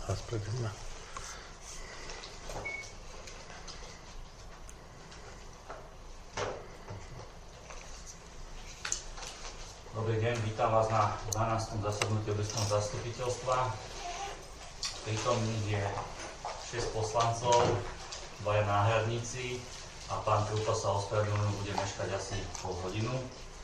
Dobrý deň, vítam vás na 12. zasadnutí obecného zastupiteľstva. Prítomných je 6 poslancov, 2 náhradníci a pán Krupa sa ospravedlňuje, bude meškať asi pol hodinu.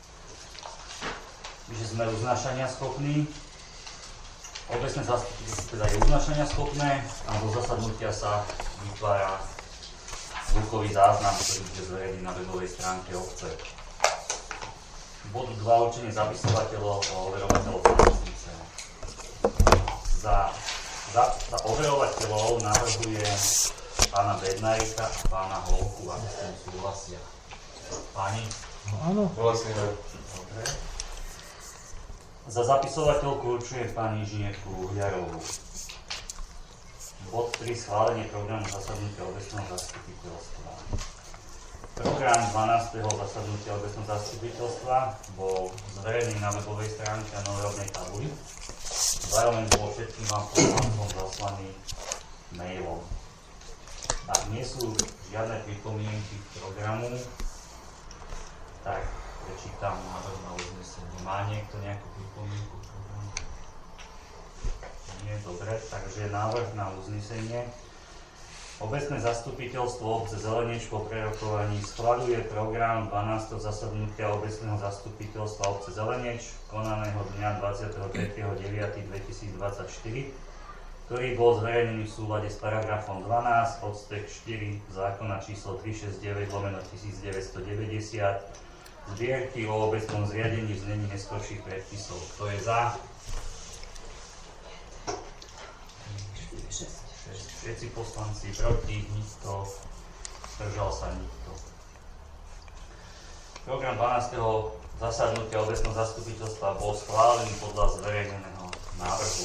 Že sme uznášania schopní. Obecné zastupiteľstvo teda je uznášania schopné a do zasadnutia sa vytvára zvukový záznam, ktorý bude zverejnený na webovej stránke obce. Bod 2. Určenie zapisovateľov a overovateľov zápisnice. Za overovateľov navrhuje pána Bednárika a pána Holku, ak s tým súhlasia. Páni? Áno. Dobre. Za zapisovateľku určujem pani inžinierku Uhliarovú. Bod 3. Schválenie programu zasadnutia obecného zastupiteľstva. Program 12. zasadnutia obecného zastupiteľstva bol zverejnený na webovej stránke a novodobnej tabuli. Zároveň bol všetkým vám poslancom zaslaný mailom. Ak nie sú žiadne pripomienky k programu, tak prečítam návrh na uznesenie. Má niekto nejakú pripomienku k programu? Nie, dobre, takže návrh na uznesenie. Obecné zastupiteľstvo obce Zeleneč po prerokovaní schvaľuje program 12. zasadnutia obecného zastupiteľstva obce Zeleneč konaného dňa 23.9.2024, ktorý bol zverejnený v súlade s paragrafom 12 odsek 4 zákona číslo 369/1990 zbierky o obecnom zriadení v znení neskorších predpisov. Kto je za? Všetci poslanci, proti, nikto, zdržal sa nikto. Program 12. zasadnutia obecného zastupiteľstva bol schválený podľa zverejneného návrhu.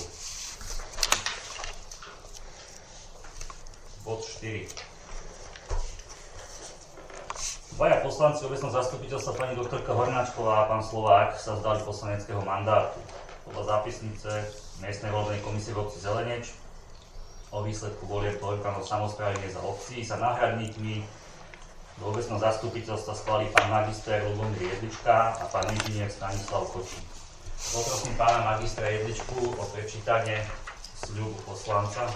Bod 4. Dvaja poslanci obecného zastupiteľstva, pani doktorka Hornáčková a pán Slovák, sa vzdali poslaneckého mandátu. Podľa zápisnice miestnej voľbnej komisie v obci Zeleneč o výsledku volieb do orgánov samosprávy miest a obcí sa náhradníkmi do obecného zastupiteľstva schválí pán magister Ľubomír Jedlička a pán inžinier Stanislav Kočík. Poprosím pána magistra Jedličku o prečítanie sľubu poslanca.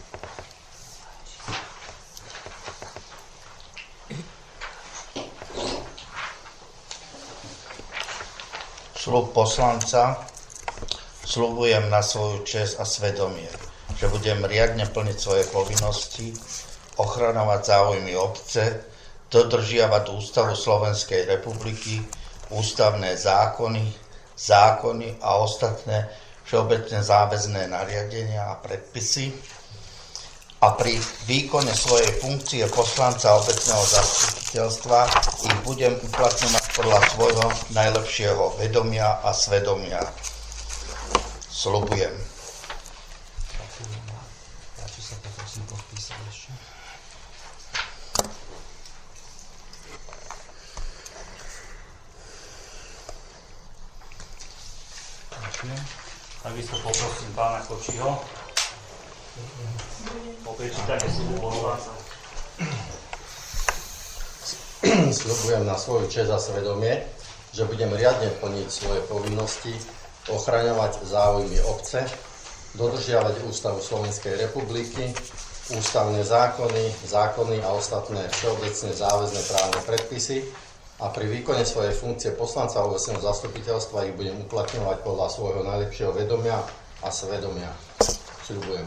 Sľub poslanca. Sľubujem na svoju česť a svedomie, že budem riadne plniť svoje povinnosti, ochraňovať záujmy obce, dodržiavať Ústavu Slovenskej republiky, ústavné zákony a ostatné všeobecne záväzné nariadenia a predpisy a pri výkone svojej funkcie poslanca obecného zastupiteľstva ich budem uplatňovať podľa svojho najlepšieho vedomia a svedomia. Sľubujem. Takisto poprosím pána Kočího o prečítanie sľubu poslanca. Sľubujem na svoju česť a svedomie, že budem riadne plniť svoje povinnosti, ochraňovať záujmy obce, dodržiavať Ústavu Slovenskej republiky, ústavné zákony a ostatné všeobecne záväzné právne predpisy a pri výkone svojej funkcie poslanca obecného zastupiteľstva ich budem uplatňovať podľa svojho najlepšieho vedomia a svedomia. Sľubujem.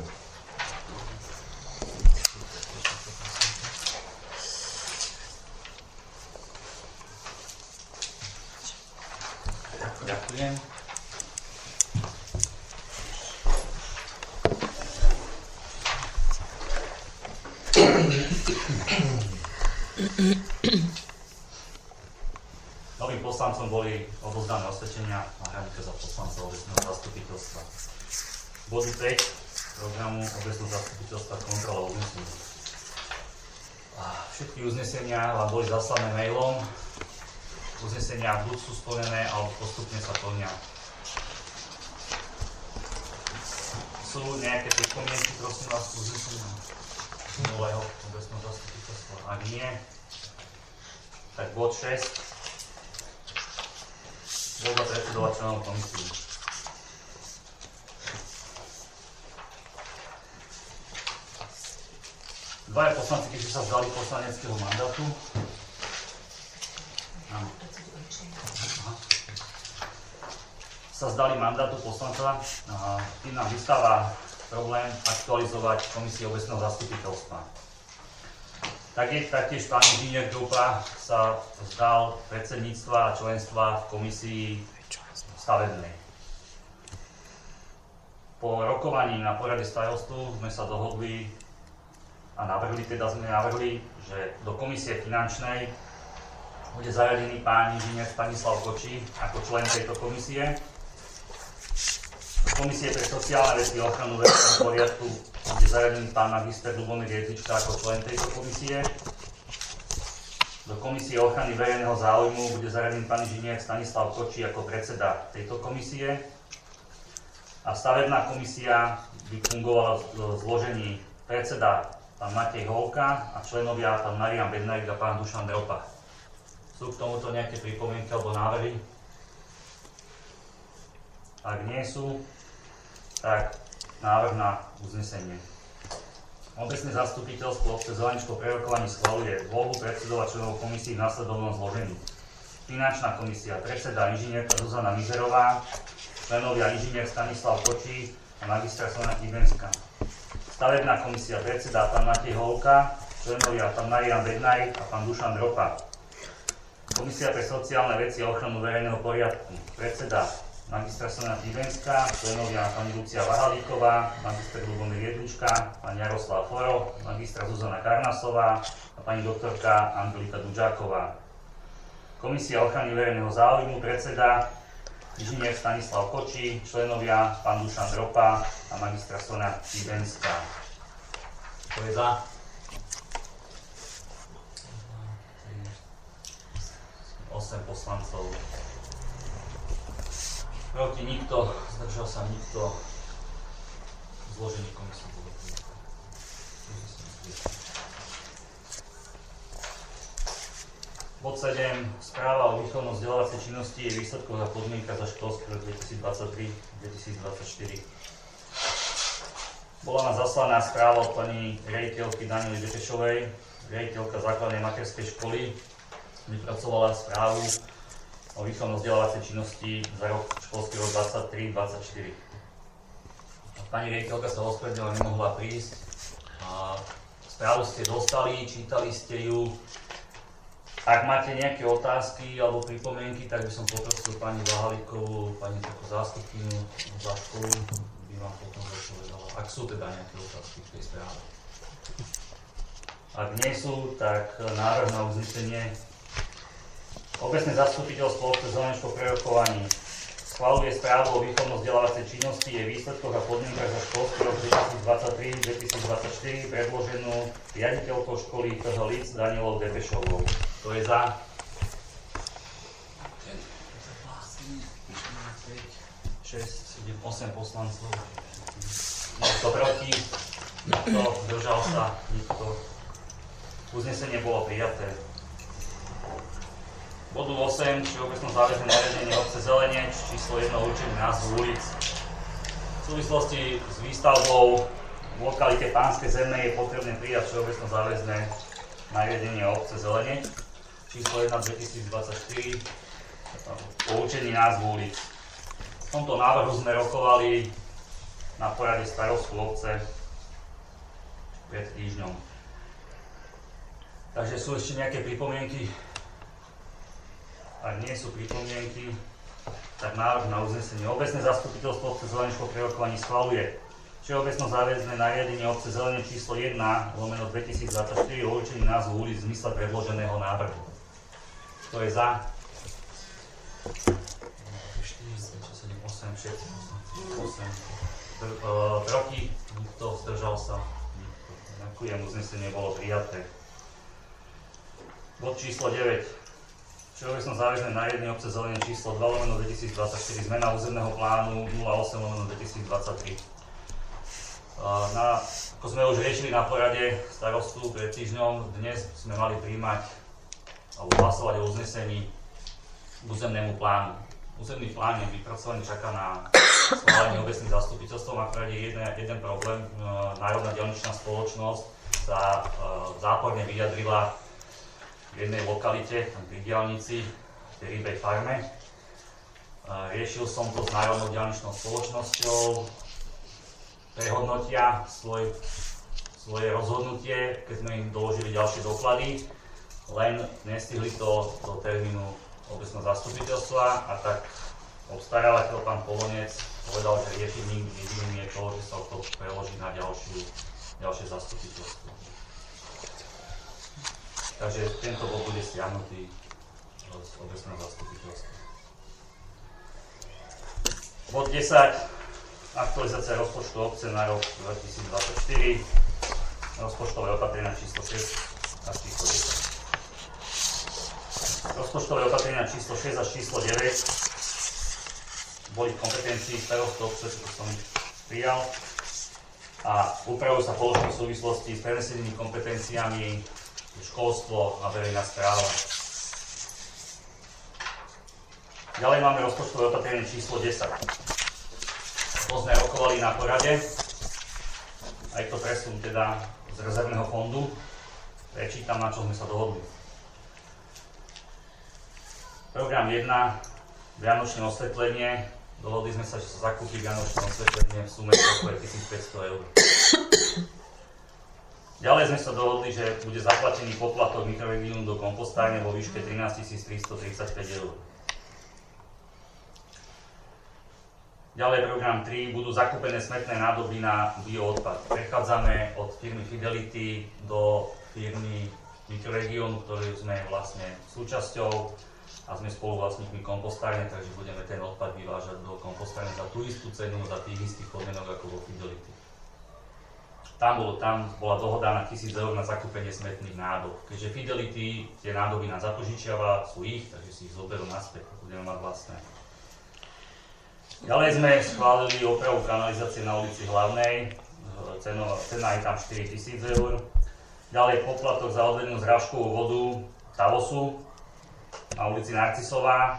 Ďakujem. Novým poslancom boli odovzdané osvedčenia náhradníka za poslanca obecného zastupiteľstva. Body 5 programu obecného zastupiteľstva kontrola uznesení. Všetky uznesenia vám boli zaslané mailom. Uznesenia buď sú splnené, alebo postupne sa plnia. Sú nejaké pripomienky, prosím vás, k uzneseniu minulého obecného zastupiteľstva? Ak nie, tak bod 6. Voľba predsedov a členov komisie. Dvaja poslanci, keďže sa vzdali poslaneckého mandátu. Sa vzdali mandátu poslanca, tým nám vystáva problém aktualizovať komisie obecného zastupiteľstva. Taktiež pán inžinier Krupa sa vzdal predsedníctva a členstva v komisii stavebnej. Po rokovaní na porade starostov sme sa dohodli a navrhli, že do komisie finančnej bude zaradený pán inžinier Stanislav Koči ako člen tejto komisie. Komisie pre sociálne veci a ochranu verejného poriadku bude zaradený pán magister Ľubomír Jedlička ako člen tejto komisie. Do komisie ochrany verejného záujmu bude zaradený pán inžinier Stanislav Koči ako predseda tejto komisie. A stavebná komisia by fungovala v zložení predseda pán Matej Holka a členovia pán Marián Bednárik a pán Dušan Dropa. Sú k tomuto nejaké pripomienky alebo návrhy? Ak nie sú, tak návrh na uznesenie. Obecné zastupiteľstvo obce Zelenič po prerokovaní schvaľuje voľbu predsedov a členov komisí v následovnom zložení. Finančná komisia, predseda inžinierka Zuzana Mizerová, členovia inžinier Stanislav Kočí a magistra Soňa Kybenská. Stavebná komisia, predseda pán Matej Holka, členovia pán Marián Bednárik a pán Dušan Dropa. Komisia pre sociálne veci a ochranu verejného poriadku, predseda magistra Soňa Kybenská, členovia pani Lucia Vahalíková, magister Ľubomír Jedlička, pán Jaroslav Foro, magistra Zuzana Karnasová a pani doktorka Angelika Dudžáková. Komisia ochrany verejného záujmu, predseda inžinier Stanislav Koči, členovia pán Dušan Dropa a magistra Soňa Kybenská. To je za. 8 poslancov. Proti nikto, zdržal sa nikto. Zloženie komisie bolo prijaté. Bod 7. Správa o výchovno-vzdelávacej činnosti je výsledkov a podmienka za školský rok 2023-2024. Bola nám zaslaná správa od pani riaditeľky Daniely Depešovej. Riaditeľka základnej materskej školy vypracovala správu o výchovno-vzdelávacej činnosti za školský rok 2023-2024. Pani riaditeľka sa ospravedlnila, nemohla prísť. Správu ste dostali, čítali ste ju. Ak máte nejaké otázky alebo pripomienky, tak by som poprosil pani Vahalíkovú, pani takú zástupkyňu za školu, by vám potom odpovedala. Ak sú teda nejaké otázky v tej správe. Ak nie sú, tak návrh na uznesenie. Obecné zastupiteľstvo obce Zelenič po prerokovaní schvaľuje správu o výchovno-vzdelávacej činnosti, je výsledkoch a podmienkach za školský rok 2023-2024 predloženú riaditeľkou školy TH Líc Danielou Depešovou. To je za. 6, 7, 8 poslancov. Nikto proti, nikto zdržal sa, nikto. Uznesenie bolo prijaté. Bodu 8, všeobecné záväzné nariadenie obce Zelenič, číslo 1, určenie názvu ulic. V súvislosti s výstavbou v lokalite Pánske Zemné je potrebné prijať všeobecné záväzné nariadenie obce Zelenič, číslo 1 2024, o určení názvu ulic. V tomto návrhu sme rokovali na porade starostu obce pred týždňom. Takže sú ešte nejaké pripomienky? Ak nie sú pripomienky, tak návrh na uznesenie. Obecné zastupiteľstvo obce Zelenič po prerokovaní schvaľuje všeobecno záväzné nariadenie obce Zelenič číslo 1/2024 o určení názvu ulic v zmysle predloženého návrhu. Kto je za? 4, 5, 6, 7, 8, 8. Proti? Nikto, zdržal sa? Nikto. Ďakujem, uznesenie bolo prijaté. Bod číslo 9. Všeobecno záväzné nariadenie obce Zelenič číslo 2/2024 zmena územného plánu 08/2023. Ako sme už riešili na porade starostu pred týždňom, dnes sme mali prijímať alebo hlasovať o uznesení k územnému plánu. Územný plán je vypracovaný, čaká na schválenie obecných zastupiteľstv. Na porade je jeden problém. Národná diaľničná spoločnosť sa záporne vyjadrila v jednej lokalite, pri diaľnici, v tej rybej farme. Riešil som to s Národnou diaľničnou spoločnosťou. Prehodnotia svoje rozhodnutie, keď sme im doložili ďalšie doklady, len nestihli to do termínu obecného zastupiteľstva a tak obstarávateľ pán Polonec povedal, že riešením jediným je to, že sa to preloží na ďalšie zastupiteľstvo. Takže tento bod bude stiahnutý z obecného zastupiteľstva. Bod 10. Aktualizácia rozpočtu obce na rok 2024, rozpočtové opatrenia číslo 6 a číslo 10. Rozpočtové opatrenia číslo 6 a číslo 9 boli v kompetencii starostu obce, čo som prijal, a upravujú sa položky v súvislosti s prenesenými kompetenciami školstvo a verejná správa. Ďalej máme rozpočtové opatrenie číslo 10. To sme rokovali na porade, aj to presun teda z rezervného fondu. Prečítam, na čo sme sa dohodli. Program 1, vianočné osvetlenie. Dohodli sme sa, že sa zakúpi vianočné osvetlenie v sume 1500 eur. Ďalej sme sa dohodli, že bude zaplatený poplatok mikroregiónu do kompostárne vo výške 13 335 eur. Ďalej program 3, budú zakúpené smetné nádoby na bioodpad. Prechádzame od firmy Fidelity do firmy Mikroregiónu, ktorú sme vlastne súčasťou a sme spoluvlastníkmi kompostárne, takže budeme ten odpad vyvážať do kompostárne za tú istú cenu, za tých istých podmienok ako vo Fidelity. Tam bola dohoda na 1000 eur na zakúpenie smetných nádob. Keďže Fidelity tie nádoby nám zapožičiava, sú ich, takže si ich zoberú naspäť, budeme mať vlastné. Ďalej sme schválili opravu kanalizácie na ulici Hlavnej, cena je tam 4000 eur. Ďalej poplatok za odvedenú zrážkovú vodu Tavosu na ulici Narcisová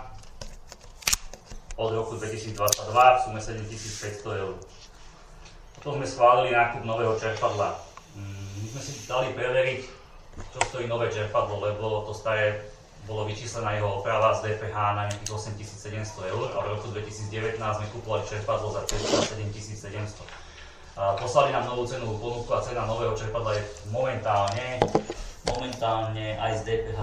od roku 2022 v sume 7500 eur. Potom sme schválili nákup nového čerpadla. My sme si dali preveriť, čo stojí nové čerpadlo, lebo to staré bolo vyčíslená jeho oprava z DPH na nejakých 8700 eur a v roku 2019 sme kúpovali čerpadlo za 7700. Poslali nám novú cenovú ponuku a cena nového čerpadla je momentálne aj z DPH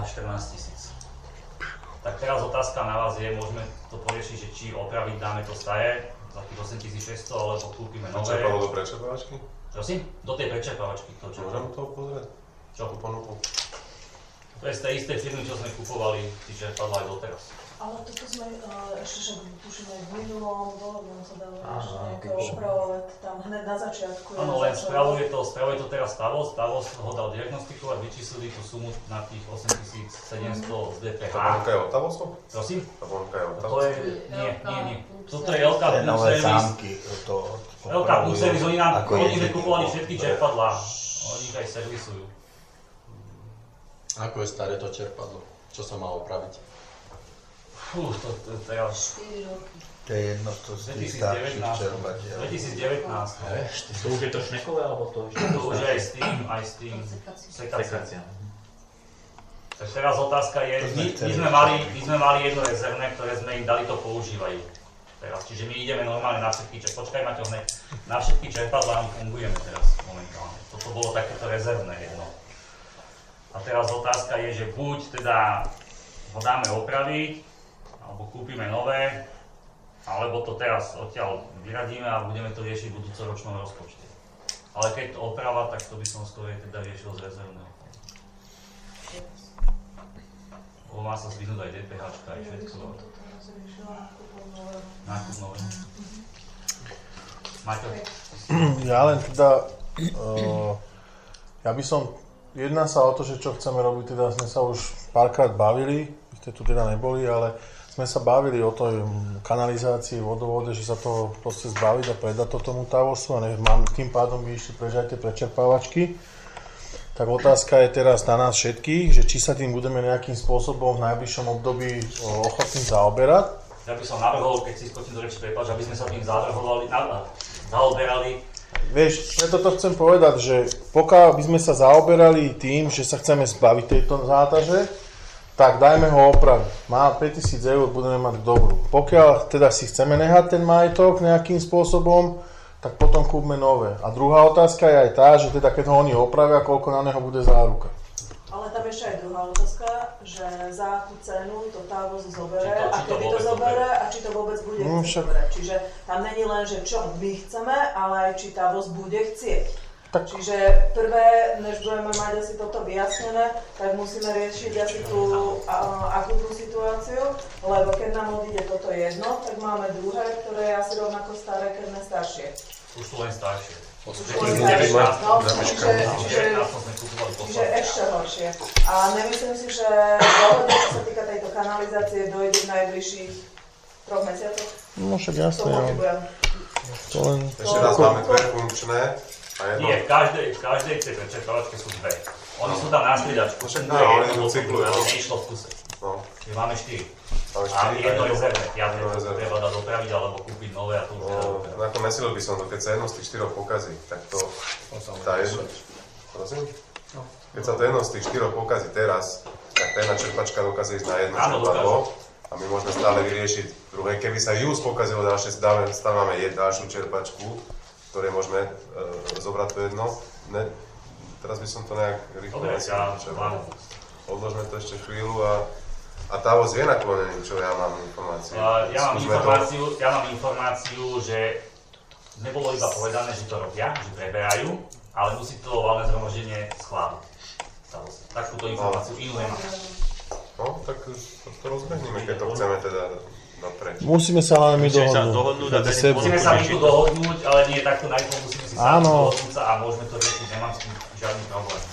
14 000. Tak teraz otázka na vás je, môžeme to poriešiť, že či opraviť dáme to staré za tých 8600 alebo kúpime nové. Čerpadlo do prečerpávačky? Prosím? Do tej prečerpávačky. Môžem to pozrieť? Čo? Tú ponuku? To je z tej istej firmy, čo sme kupovali tí čerpadlá aj doteraz. Ale toto sme ešte, že tuším aj v minulom dohodnom sa dalo nejaké opravovať tam hneď na začiatku. Áno, len spravuje to teraz Tavos ho dal diagnostikovať, vyčíslili tú sumu na tých 8700 z DPH. Tá ponuka je od Tavosu? Prosím? Tá ponuka je od To Tavosu? je, nie. Toto je LK Tie nové Service. zámky to LK Service, oni nám kupovali všetky čerpadlá. Oni ich aj servisujú. Ako je staré to čerpadlo? Čo sa má opraviť? To teraz... 4 roky. To je jedno z tých starších 2019. čerpadiel. To už je to šnekové, alebo to ešte? To už je aj s tým sekácia. Tak teraz otázka je, my sme mali jedno rezervné, ktoré sme im dali, to používajú. Teraz, čiže my ideme normálne na všetky na všetky čerpadlá fungujeme teraz momentálne. Toto bolo takéto rezervné jedno. A teraz otázka je, že buď teda ho dáme opraviť, alebo kúpime nové, alebo to teraz odtiaľ vyradíme a budeme to riešiť v budúcoročnom rozpočte. Ale keď to oprava, tak to by som skôr teda riešil z rezervného. Lebo má sa zvyhnúť aj DPH, aj všetko. Nákup nové. Maťo? Ja len teda, ja by som, jedná sa o to, že čo chceme robiť, teda sme sa už párkrát bavili, vy ste tu teda neboli, ale sme sa bavili o tej kanalizácii, vodovode, že sa toho proste zbaviť a predať to tomu Tavosu a tým pádom by išli prežať tie prečerpávačky. Tak otázka je teraz na nás všetkých, že či sa tým budeme nejakým spôsobom v najbližšom období ochotní zaoberať. Ja by som navrhol, keď si skočím do reči, prepáč, aby sme sa tým zaoberali. Vieš, preto to chcem povedať, že pokiaľ by sme sa zaoberali tým, že sa chceme zbaviť tejto zátaže, tak dajme ho opraviť. Má 5000 eur, budeme mať dobrú. Pokiaľ teda si chceme nehať ten majetok nejakým spôsobom, tak potom kúpme nové. A druhá otázka je aj tá, že teda keď ho oni opravia, koľko na neho bude záruka. Ale tam ešte aj druhá otázka, že za akú cenu to Tavos zobere a kedy to zobere a či to vôbec bude zoberať. Čiže tam není len, že čo my chceme, ale aj či Tavos bude chcieť. Tak. Čiže prvé, než budeme mať asi toto vyjasnené, tak musíme riešiť asi tú akutnú situáciu, lebo keď nám odíde toto jedno, tak máme druhé, ktoré je asi rovnako staré, keď ne staršie. Už sú len staršie. Čiže ešte horšie. A nemyslím si, že dohoda, čo sa týka tejto kanalizácie, dojde v najbližších 3 mesiacoch. No však jasne, ešte raz máme dve funkčné. Nie, v každej tej prečerpávačke sú dve. Oni sú tam na striedačku. Oni idú cyklu, neišlo v kuse. My máme 4. A jedno rezervné. Jadne to treba dať dopraviť alebo kúpiť nové a to už nedá. Ako nesilil by som to, keď sa jedno z tých 4 pokazí, tak to tá jedno... Prosím? Keď sa to jedno z tých 4 pokazí teraz, tak tá jedna čerpačka dokáže ísť na jedno čerpadlo a my môžeme stále vyriešiť druhé. Keby sa just pokazilo ďalšie, stávame ďalšiu čerpačku, ktoré môžeme zobrať to jedno. Teraz by som to nejak rýchlo odložme to ešte chvíľu a Tavos je naklonený, čo ja mám informáciu. Ja mám informáciu, že nebolo iba povedané, že to robia, že preberajú, ale musí to valné zhromaždenie schváliť. Takúto informáciu inú nemám. No, tak to rozbehneme, keď to chceme teda dopreč. Musíme sa ale my dohodnúť. Musíme sa my tu dohodnúť, ale nie takto najprv musíme si sami dohodnúť sa a môžeme to riešiť, nemám s tým žiadny problém.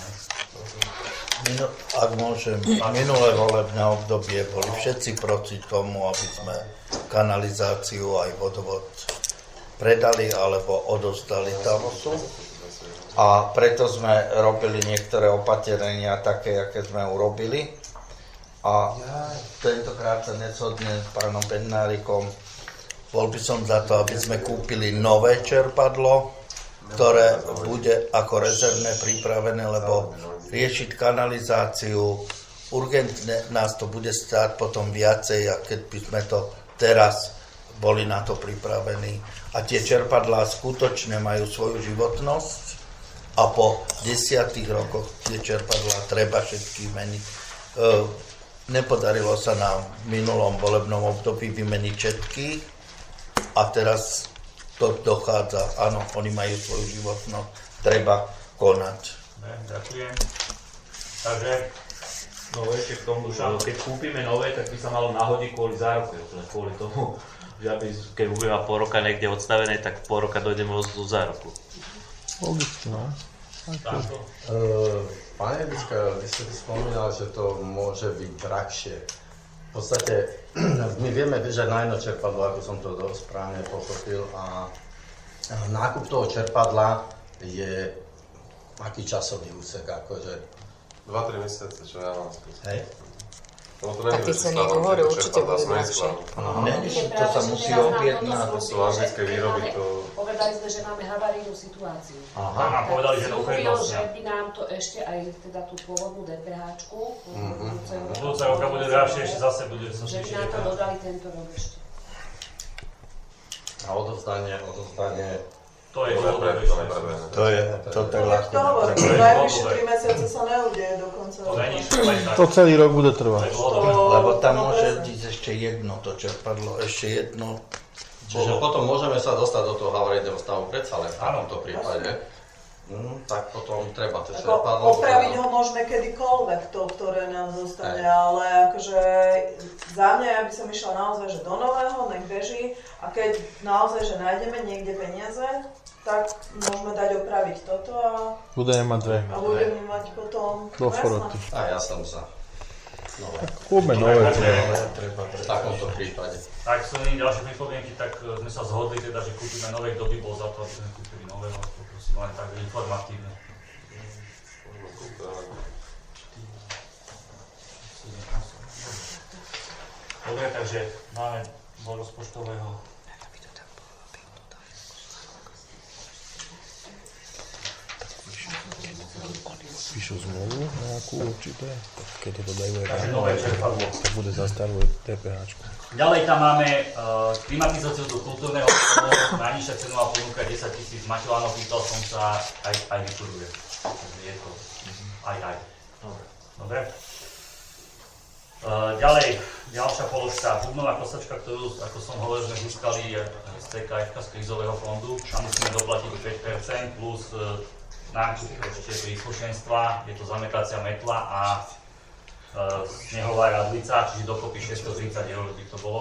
Ak môžem, minulé volebné obdobie boli všetci proti tomu, aby sme kanalizáciu aj vodovod predali alebo odostali Tavosu. A preto sme robili niektoré opatrenia také, aké sme urobili. A tentokrát sa neshodne s pánom Bednárikom. Bol by som za to, aby sme kúpili nové čerpadlo, ktoré bude ako rezervné pripravené, lebo riešiť kanalizáciu, urgentne nás to bude stáť potom viacej, a keď by sme to teraz boli na to pripravení. A tie čerpadlá skutočne majú svoju životnosť a po 10 rokoch tie čerpadlá treba všetky meniť. Nepodarilo sa nám v minulom volebnom období vymeniť všetky a teraz to dochádza. Áno, oni majú svoju životnosť, treba konať. Ďakujem. Takže... No ešte k tomu, že keď kúpime nové, tak by sa malo nahodiť kvôli záruke. Kvôli tomu, že aby, keď budeme mať pol roka niekde odstavené, tak pol roka dojdeme o záruku. Logicky, no. Pane Biska, vy ste spomínali, že to môže byť drahšie. V podstate my vieme, že na jedno čerpadlo, ako som to správne pochopil, a nákup toho čerpadla je aký časový úsek, akože 2-3 mesiace, čo ja mám skúsiť. Hej. Také ceny hovorí, určite bude drahšie. To sa musí objednať. To sú anglické výroby. Povedali sme, že máme havarijnú situáciu. Aha, povedali, že že by nám to ešte aj teda tú pôvodnú DPH-čku budúce roka bude drahšie, ešte zase bude že by nám to dodali tento rok ešte. A odovzdanie to je to je ľahké. To hovorím, najvyššie 3 mesiace sa neudeje dokonca. To celý rok bude trvať. Lebo tam môže ísť ešte jedno to čerpadlo, ešte jedno. Čiže potom môžeme sa dostať do toho havarijného stavu predsa len v takomto prípade. Tak potom treba to čerpadlo. Opraviť ho môžeme kedykoľvek, to, ktoré nám zostane, ale akože za mňa ja by som išla naozaj, že do nového, nech beží, a keď naozaj, že nájdeme niekde peniaze, tak môžeme dať opraviť toto a budeme mať dve. A budeme mať potom do foroty. A ja som za. Kúpme nové. V takomto prípade. Ak sú ďalšie pripomienky, tak sme sa zhodli teda, že kúpime nové, kto by bol za to, aby sme kúpili nové, no poprosím len tak informatívne. Dobre, takže máme do rozpočtového. Píšu zmluvu nejakú určité, tak keď to dajú tak bude zastavovať DPH. Ďalej tam máme klimatizáciu do kultúrneho domu, najnižšia cenová ponuka 10 000, máte áno, pýtal som sa, aj vykuruje. Takže je to aj. Dobre. Ďalej, ďalšia položka, bubnová kosačka, ktorú, ako som hovoril, sme získali z TKF z krízového fondu, tam musíme doplatiť 5% plus nákup ešte príslušenstva, je to zametacia metla a snehová radlica, čiže dokopy 630 € by to bolo.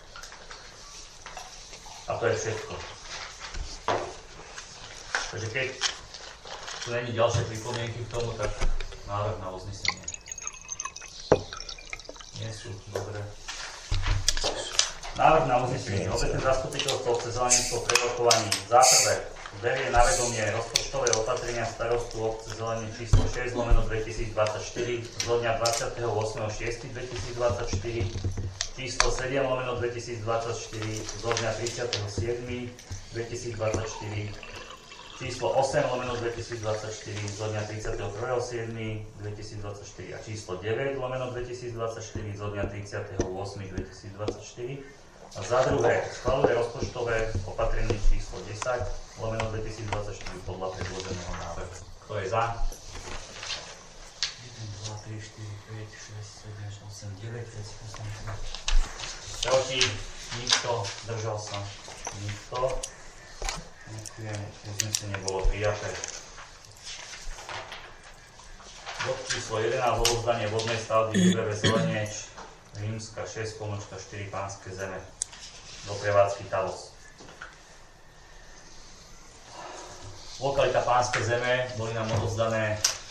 A to je všetko. Takže keď tu není ďalšie pripomienky k tomu, tak návrh na uznesenie. Nie sú, dobre. Návrh na uznesenie. Obecné zastupiteľstvo obce Zeleníctvo pre rokovaní. Za prvé, berie na vedomie rozpočtové opatrenia starostu obce Zelenie číslo 6/2024 zo dňa 28.6.2024, číslo 7/2024 zo dňa 30.7.2024, číslo 8/2024 zo dňa 31.7.2024 a číslo 9/2024 zo dňa 30.8.2024. A za druhé, schvaľuje rozpočtové opatrenie číslo 10/2024 podľa predloženého návrhu. Kto je za? 1, 2, 3, 4, 5, 6, 7, 8, 9, 10, 8, 9. Proti? Nikto? Zdržal sa? Nikto? Ďakujem, uznesenie bolo prijaté. Bod číslo 11, odovzdanie vodnej stavby IBV Zelenieč, Rímska 6/4 Pánske zeme do prevádzky Tavos. Lokalita Pánske zeme, boli nám odovzdané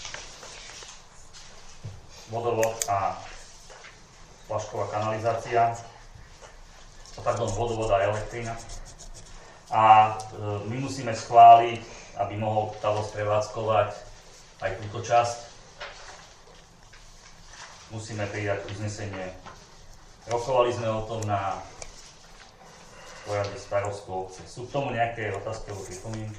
vodovod a flašková kanalizácia, vodovod a elektrina. A my musíme schváliť, aby mohol Tavos prevádzkovať aj túto časť. Musíme prijať uznesenie. Rokovali sme o tom na porade starostu obce. Sú k tomu nejaké otázky alebo pripomienky?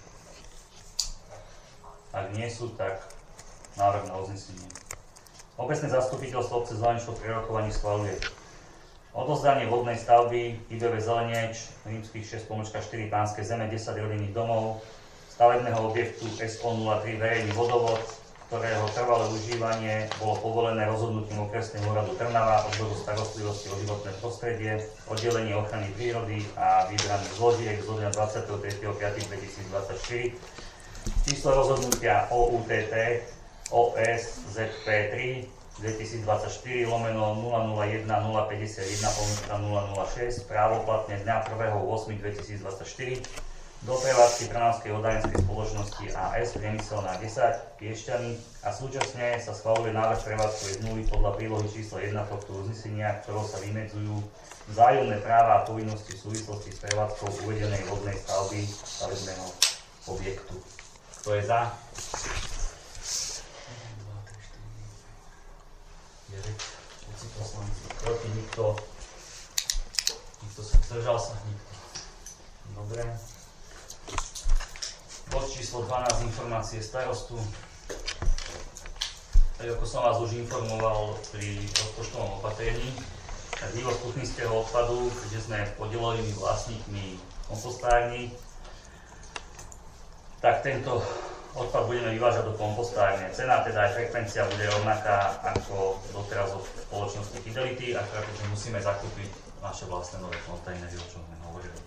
Ak nie sú, tak návrh na uznesenie. Obecné zastupiteľstvo obce Zeleníctvo pri rokovaní schvaľuje odovzdanie vodnej stavby IBV Zelenieč, Rímskych 6/4 Pánske zeme, 10 rodinných domov, stavebného objektu SO03 verejný vodovod, ktorého trvalé užívanie bolo povolené rozhodnutím okresného úradu Trnava, odboru starostlivosti o životné prostredie, oddelenie ochrany prírody a vybraných zložiek zo dňa 23.5.2024. Číslo rozhodnutia OUTT OSZP3 2024/001-051/006 právoplatne dňa 1.8.2024 do prevádzky Trnavskej vodárenskej spoločnosti AS Priemyselná 10 Piešťany a súčasne sa schvaľuje návrh prevádzkovej zmluvy podľa prílohy číslo 1 tohto uznesenia, ktorou sa vymedzujú vzájomné práva a povinnosti v súvislosti s prevádzkou uvedenej vodnej stavby stavebného objektu. Kto je za? 9 poslanci. Proti nikto. Nikto sa zdržal sa? Nikto. Dobre. Bod číslo 12, informácie starostu. Tak ako som vás už informoval pri rozpočtovom opatrení, tak vývoz kuchynského odpadu, kde sme podielovými vlastníkmi kompostární, tak tento odpad budeme vyvážať do kompostárne. Cena, teda aj frekvencia bude rovnaká ako doteraz od spoločnosti Fidelity, akorát že musíme zakúpiť naše vlastné nové kontajnery, o čom sme hovorili.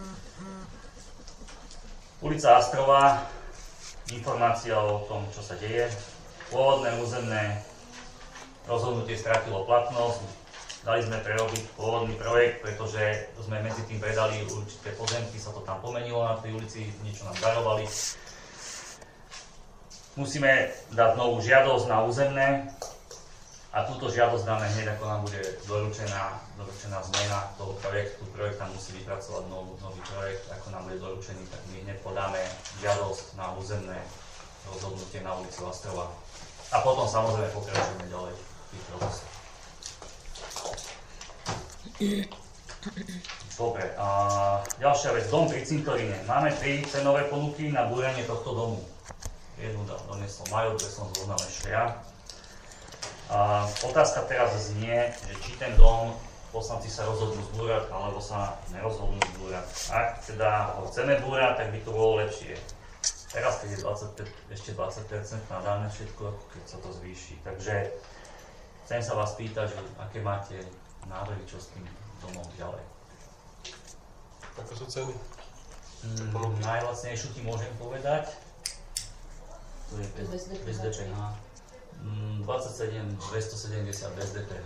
Ulica Astrová, informácia o tom, čo sa deje. Pôvodné územné rozhodnutie stratilo platnosť. Dali sme prerobiť pôvodný projekt, pretože sme medzi tým predali určité pozemky, sa to tam pomenilo na tej ulici, niečo nám darovali. Musíme dať novú žiadosť na územné A túto žiadosť dáme hneď, ako nám bude doručená zmena toho projektu. Projekt nám musí vypracovať nový projekt, ako nám bude doručený, tak my hneď podáme žiadosť na územné rozhodnutie na ulici Lastrova. A potom samozrejme pokračujeme ďalej v tých procesoch. Dobre, a ďalšia vec, dom pri cintoríne. Máme 3 cenové ponuky na búranie tohto domu. Jednu doniesol Majo, ktoré som zoznal ešte ja. A otázka teraz znie, že či ten dom poslanci sa rozhodnú zbúrať, alebo sa nerozhodnú zbúrať. Ak teda ho chceme búrať, tak by to bolo lepšie. Teraz, keď je 25, ešte 20% nadáme všetko, ako keď sa to zvýši. Takže chcem sa vás pýtať, že aké máte návrhy, čo s tým domom ďalej. Ako sú ceny? Najlacnejšiu ti môžem povedať. To je bez DPH. 27 270 bez DPH.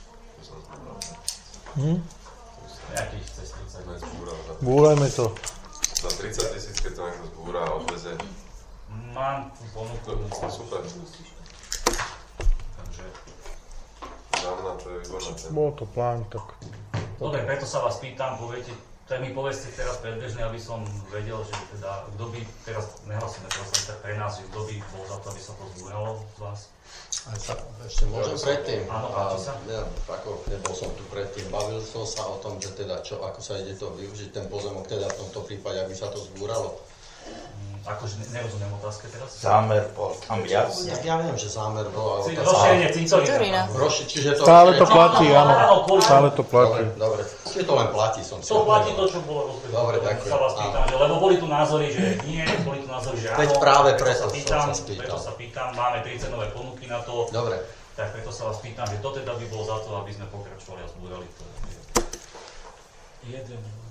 Nejakých cez 30. Búrajme to. Za 30 000, keď to niekto zbúra a odveze. Mám tú ponuku. Super. Takže... Za mňa to je výborná cena. Bol to plán, tak... Dobre, preto sa vás pýtam, tak mi povedzte teraz predbežne, aby som vedel, že teda, kto by, teraz nehlasíme prosím, tak pre nás, že kto by bol za to, aby sa to zbúralo z vás? Ešte môžem predtým. Áno, páči sa. Nebol som tu predtým, bavil som sa o tom, že teda ako sa ide to využiť, ten pozemok teda v tomto prípade, aby sa to zbúralo. Akože nerozumiem otázke teraz? Zámer bol tam jasný. Ja viem, že zámer bol, ale... Rozšírenie cintorína. Čiže to... Stále to platí, áno. Stále to platí. Dobre, čiže to len platí, som si... To platí to, čo bolo rozbežné. Dobre, ďakujem. Sa vás pýtam, že, lebo boli tu názory, že nie, boli tu názory, že áno. Veď práve preto Preto sa pýtam, máme 3 cenové ponuky na to. Dobre. Tak preto sa vás pýtam, že to teda by bolo za to, aby sme pokračovali a zbúrali to. 1, 2, 3, 4, 5,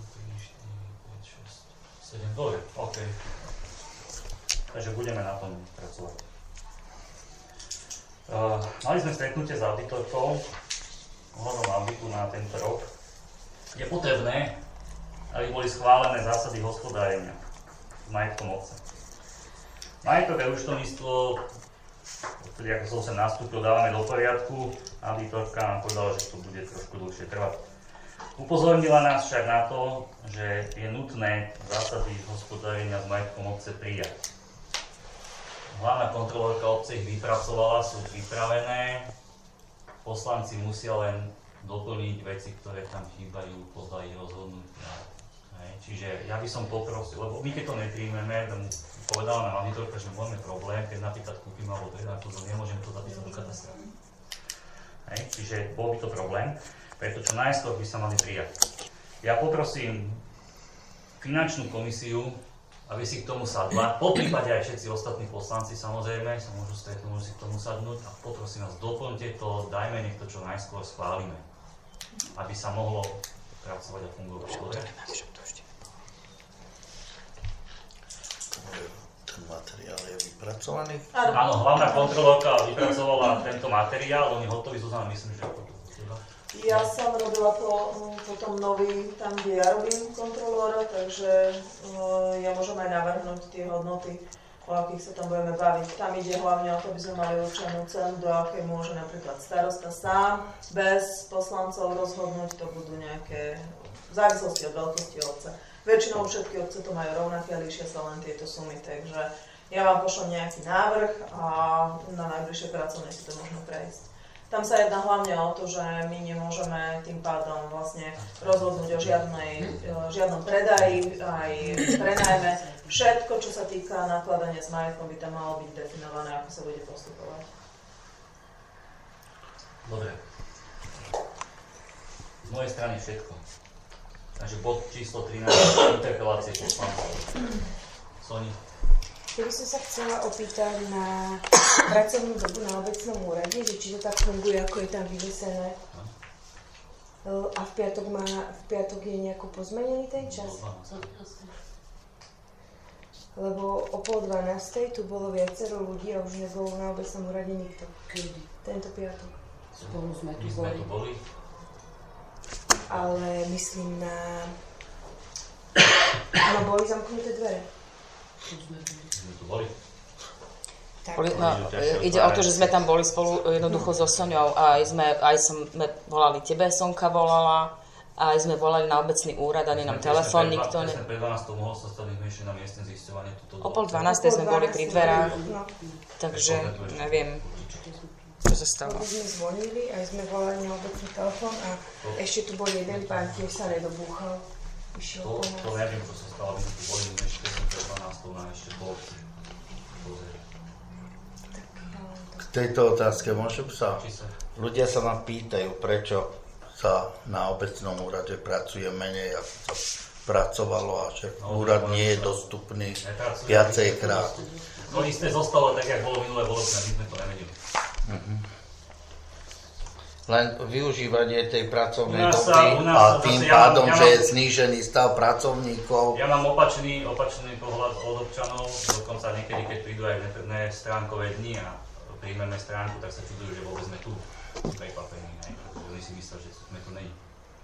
6, 7, dobre, OK. Takže budeme na tom pracovať. Mali sme stretnutie s auditorkou ohľadom auditu na tento rok. Je potrebné, aby boli schválené zásady hospodárenia s majetkom obce. Majetkové účtovníctvo, vtedy ako som sem nastúpil, dávame do poriadku. Auditorka nám povedala, že to bude trošku dlhšie trvať. Upozornila nás však na to, že je nutné zásady hospodárenia s majetkom obce prijať. Hlavná kontrolórka obce ich vypracovala, sú pripravené. Poslanci musia len doplniť veci, ktoré tam chýbajú podľa ich rozhodnutia. Čiže ja by som poprosil, lebo my keď to nepríjmeme, povedala nám auditorka, že máme problém, keď napríklad kúpim alebo predám to, nemôžem to zapísať do katastra. Čiže bol by to problém, preto čo najskôr by sa mali prijať. Ja poprosím finančnú komisiu, aby si k tomu sadla, po prípade aj všetci ostatní poslanci samozrejme sa môžu stretnúť, môžu si k tomu sadnúť a poprosím vás, doplňte to, dajme, nech to čo najskôr schválime, aby sa mohlo pracovať a fungovať. Dobre? Ten materiál je vypracovaný? Áno, hlavná kontrolórka vypracovala tento materiál, on je hotový, Zuzana, myslím, že ako to teba. Ja som robila potom nový, tam kde ja robím kontrolóra, takže ja môžem aj navrhnúť tie hodnoty, o akých sa tam budeme baviť. Tam ide hlavne o to, aby sme mali určenú cenu, do akej môže napríklad starosta sám bez poslancov rozhodnúť, to budú nejaké v závislosti od veľkosti obce. Väčšinou všetky obce to majú rovnaké, líšia sa len tieto sumy, takže ja vám pošlem nejaký návrh a na najbližšie pracovné si to môžeme prejsť. Tam sa jedná hlavne o to, že my nemôžeme tým pádom vlastne rozhodnúť o žiadnom predaji, aj prenajme. Všetko, čo sa týka nakladania s majetkom, by tam malo byť definované, ako sa bude postupovať. Dobre. Z mojej strany všetko. Takže bod číslo 13, interpelácie poslancov. Soni. Ja by som sa chcela opýtať na pracovnú dobu na obecnom úrade, že či to tak funguje, ako je tam vyvesené. A v piatok je nejako pozmenený ten čas? Lebo o 11:30 tu bolo viacero ľudí a už nebolo na obecnom úrade nikto. Kedy? Tento piatok. Spolu sme tu boli. Ale myslím boli zamknuté dvere. Sme tu boli. Ide o to, že sme tam boli spolu jednoducho so Soňou a aj sme volali tebe, Sonka volala, aj sme volali na obecný úrad, ani nám telefón nikto ne... Pre 12. mohol sa stať ešte na miestne zisťovanie. O 11:30 sme boli pri dverách, takže neviem, čo sa stalo. My sme zvonili, aj sme volali na obecný telefón a ešte tu bol jeden pán, tiež sa nedobúchal. To neviem, čo sa stalo, my tu boli ešte pre 12. na ešte bol. K tejto otázke môžem sa... Ľudia sa ma pýtajú, prečo sa na obecnom úrade pracuje menej, ako sa pracovalo a že úrad nie je dostupný viacejkrát. No isté zostalo tak, jak bolo minulé volebné, my sme to nevedeli. Len využívanie tej pracovnej doby a tým pádom, že je znížený stav pracovníkov. Ja mám opačný pohľad od občanov, dokonca niekedy, keď prídu aj stránkové dni a príjmeme stránku, tak sa čudujú, že vôbec sme tu prekvapení. Oni si mysleli, že sme tu není.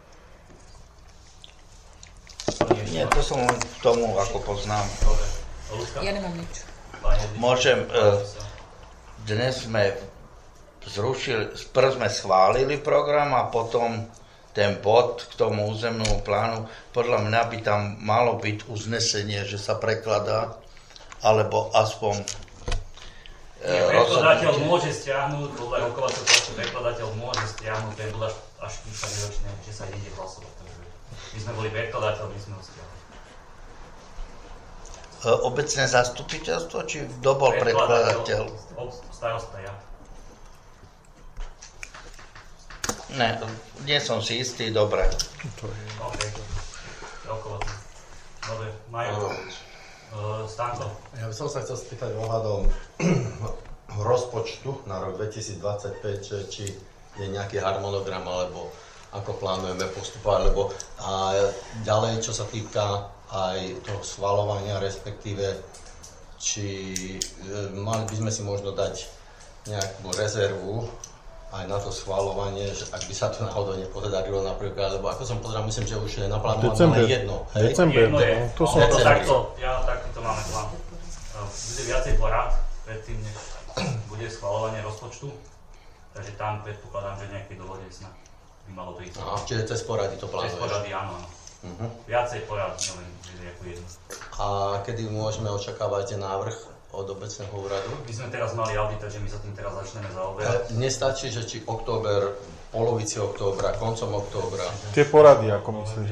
Nie, to som len k tomu, ako poznám. Ja nemám nič. Môžem, dnes sme prv sme schválili program a potom ten bod k tomu územnému plánu, podľa mňa by tam malo byť uznesenie, že sa prekladá, alebo aspoň prekladateľ môže stiahnuť, podľa rokovacieho plánu prekladateľ môže stiahnuť ten bod až kým sa neročne, že sa ide hlasovať. Takže my sme boli prekladateľ, my sme ho stiahli. Obecné zastupiteľstvo, či kto bol prekladateľ? Starosta, ja. Nie som si istý, dobre. OK. Rokovací. Dobre, Majo. Stanko. Ja by som sa chcel spýtať ohľadom rozpočtu na rok 2025, či je nejaký harmonogram, alebo ako plánujeme postupovať, lebo a ďalej, čo sa týka aj toho schvaľovania, respektíve, či mali by sme si možno dať nejakú rezervu aj na to schvaľovanie, že ak by sa to náhodou nepodarilo napríklad, lebo ako som pozeral, myslím, že už je naplánované jedno. December, to takto máme plán. Bude viacej porad predtým, než bude schvaľovanie rozpočtu, takže tam predpokladám, že nejaké dohode snad by malo to ísť. Čiže cez porady to plánuješ? Cez porady, áno. Viacej porad, neviem, že ako jedno. A kedy môžeme očakávať návrh od obecného úradu? My sme teraz mali audit, takže my sa tým teraz začneme zaoberať. Nestačí, že či október, polovici októbra, koncom októbra? Tie porady, ako myslíš?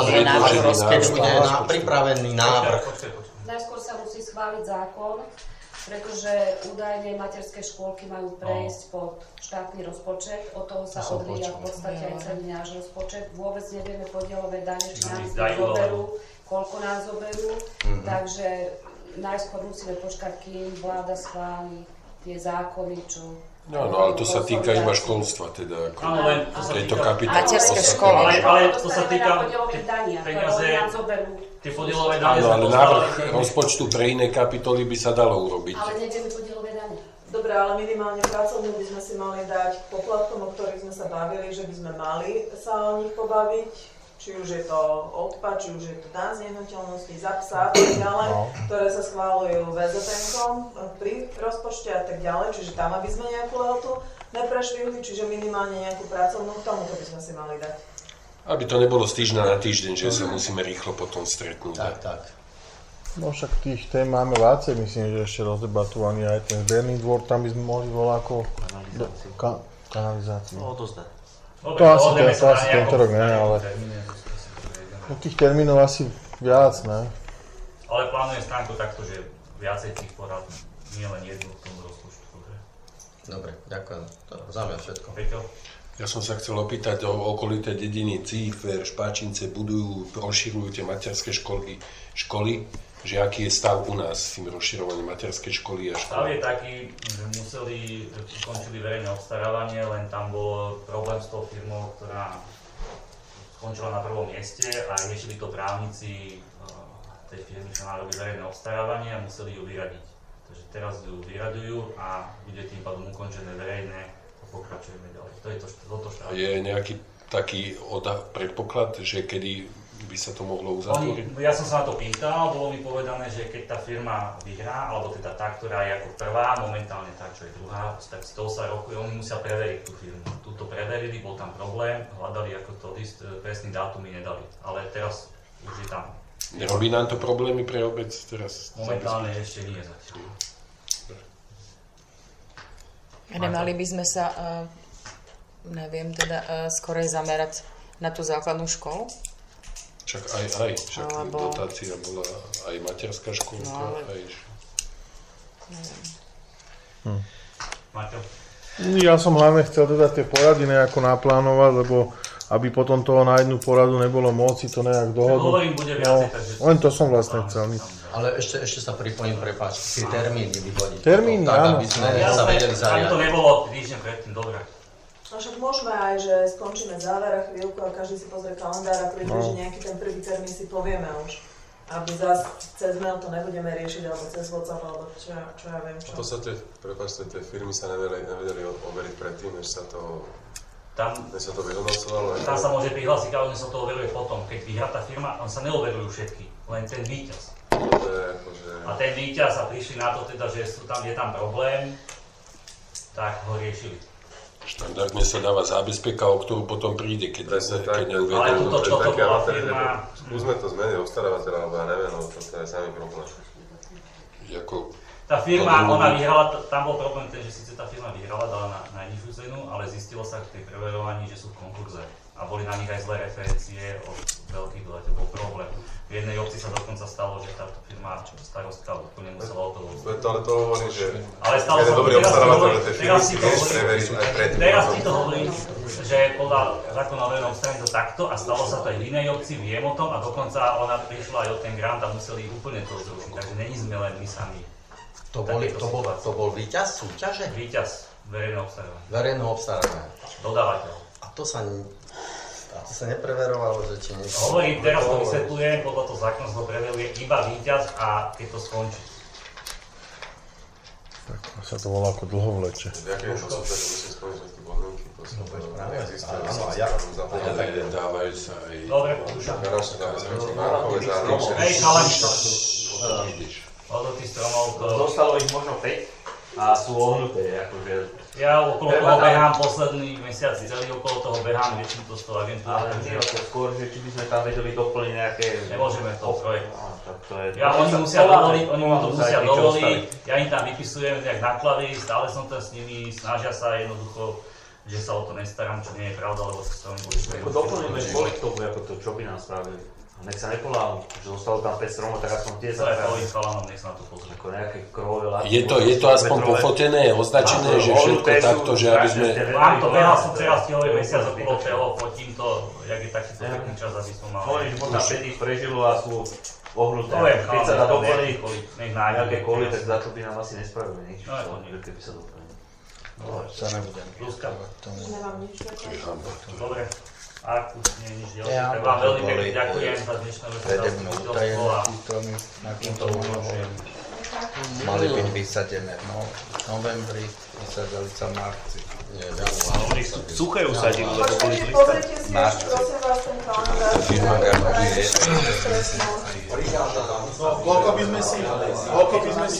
Keď bude pripravený návrh. Najskôr sa musí schváliť zákon, pretože údajne materské škôlky majú prejsť pod štátny rozpočet, od toho sa odvíja v podstate aj celý náš rozpočet. Vôbec nevieme podielové dane, či nás zoberú, koľko nás zoberú, takže najskôr musíme počkať, kým vláda schváli tie zákony, čo... No, ale to sa týka iba školstva, teda ako tejto kapitoly. Materské školy. Ale to sa týka peniaze, tie podielové dane. Áno, ale návrh rozpočtu pre iné kapitoly by sa dalo urobiť. Ale nevieme podielové dane. Dobre, ale minimálne pracovnú by sme si mali dať k poplatkom, o ktorých sme sa bavili, že by sme mali sa o nich pobaviť. Či už je to odpad, či už je to dan z nehnuteľnosti, za psa a tak ďalej, ktoré sa schváľujú VZP-kom pri rozpočte a tak ďalej, čiže tam, aby sme nejakú lehotu neprešvihli, čiže minimálne nejakú pracovnú, k tomuto by sme si mali dať. Aby to nebolo z týždňa na týždeň, že sa musíme rýchlo potom stretnúť. Tak. No však tých tém máme vácej, myslím, že ešte rozdebatovaný aj ten zberný dvor, tam by sme mohli voľako kanalizáciu. No, to zdá. To asi tento rok ne, ale tých termínov asi viac, ne? Ale plánujem stránku takto, že viacej tých porad, nie len jednu k tomu rozpočtu. Dobre, ďakujem. To za mňa všetko. Ja som sa chcel opýtať o okolité dediny Cífer, Špáčince rozširujú tie materské školy, že aký je stav u nás s tým rozširovaním materskej školy a školy? Stav je taký, že ukončili verejné obstarávanie, len tam bol problém s tou firmou, ktorá skončila na prvom mieste a riešili to právnici tej firmy, čo má robiť verejné obstarávanie a museli ju vyradiť. Takže teraz ju vyradujú a bude tým pádom ukončené verejné a pokračujeme ďalej. To je toto štádium. Je nejaký taký predpoklad, že kedy by sa to mohlo uzatvoriť? Ja som sa na to pýtal, bolo mi povedané, že keď tá firma vyhrá, alebo teda tá, ktorá je ako prvá, momentálne tá, čo je druhá, tak z toho sa rokuje, oni musia preveriť tú firmu. Túto preverili, bol tam problém, hľadali ako to list, presný dátum mi nedali, ale teraz už je tam. Nerobí nám to problémy pre obec teraz? Momentálne ešte nie zatiaľ. Nemali by sme sa, neviem, teda skorej zamerať na tú základnú školu? Však však dotácia bola aj materská školka, no, aj... Neviem. Maťo? Ja som hlavne chcel dodať tie porady nejako naplánovať, lebo aby potom toho na jednu poradu nebolo moc, si to nejak dohodnúť. Len to som vlastne chcel. Ale ešte sa pripojím, prepáč, tie termíny vyhodiť. Termíny, áno. Aby sme sa vedeli zariadiť. Aby to nebolo týždeň predtým, dobre. No však môžeme aj, že skončíme záver a chvíľku a každý si pozrie kalendár a približne nejaký ten prvý termín si povieme už. Aby zase cez mail to nebudeme riešiť, alebo cez WhatsApp, alebo čo ja viem čo. A to sa tie firmy sa nevedeli overiť predtým, než sa to vyhodnocovalo. Tam sa môže prihlásiť, ale sa to overuje potom. Keď vyhrá tá firma, on sa neoverujú všetky, len ten víťaz. A ten víťaz a prišli na to teda, že je tam problém, tak ho riešili. Štandardne sa dáva zábezpeka, o ktorú potom príde, keď neuvedú. Ale toto bola firma... Skúsme to zmeniť obstarávateľa, alebo ja neviem, no to je samý problém. Tá firma, ona vyhrala, tam bol problém ten, že síce tá firma vyhrala, dala na najnižšiu cenu, ale zistilo sa v tej preverovaní, že sú v konkurze. A boli na nich aj zlé referencie od veľkých dodateľov, bol problém. V jednej obci sa dokonca stalo, že táto firma starostka úplne musela o to vôbec. Ale to hovorí, že je dobrý obstarávateľ, tej firmy si vieš preveriť aj predtým. Teraz ti to hovorí, že podľa zákona o verejnom obstarávaní to takto a stalo sa to aj v inej obci, viem o tom a dokonca ona prišla aj o ten grant a museli úplne to zrušiť, takže není sme len my sami. To bol víťaz súťaže? Víťaz verejného obstarávania. Verejného obstarávania. Dodávateľ. A to sa nepreverovalo, že či niečo... Hovorím, teraz to vysvetľujem, podľa toho zákona sa to preveruje iba víťaz a keď to skončí. Tak sa to volá ako dlho vleče. Ďakujem, že som musím splniť všetky podmienky. Dávajú sa aj... Dobre. Hej, chalani. Od tých stromov to... Dostalo ich možno 5 a sú ohnuté, akože... Ja okolo toho behám posledný mesiac, celý okolo toho behám, väčšinu to z toho agentúry. Ale nie o to skôr, že či by sme tam vedeli doplniť nejaké... Nemôžeme to projekt. Oni musia dovoliť, ja im tam vypisujem nejak náklady, stále som tam s nimi, snažia sa jednoducho, že sa o to nestarám, čo nie je pravda, lebo to sa mi bude škojiť. Ako doplníme kvôli k tomu, ako to, čo by nám spravili. Nech sa nepolámu, že zostalo tam 5 stromov, tak aspoň tie sa tvojim chalanom, nech sa na to pozrie. Ako nejaké krové látky. Je to aspoň pofotené, označené, že všetko takto, že aby sme... Mám to, behal som teraz tihový mesiac okolo toho, fotím to, jak je takýto pekný čas, aby som mal... Hovorím, že možno 5 ich prežilo a sú ohnuté. Keď sa dá doplniť nejaké koly, tak za to by nám asi nespravili nič. Keby sa doplnili. Sa nebudem. Nemám nič také. Dobre. Ak už nie je nič ďalšie, tak vám veľmi pekne ďakujem za dnešné večerstvo a na týmto umožňujem. Mali byť vysadené v novembri, vysadali sa v marci. Oni suché usadili, lebo boli z lista. Pozrite si ešte, prosím vás, ten kalendár. Koľko by sme si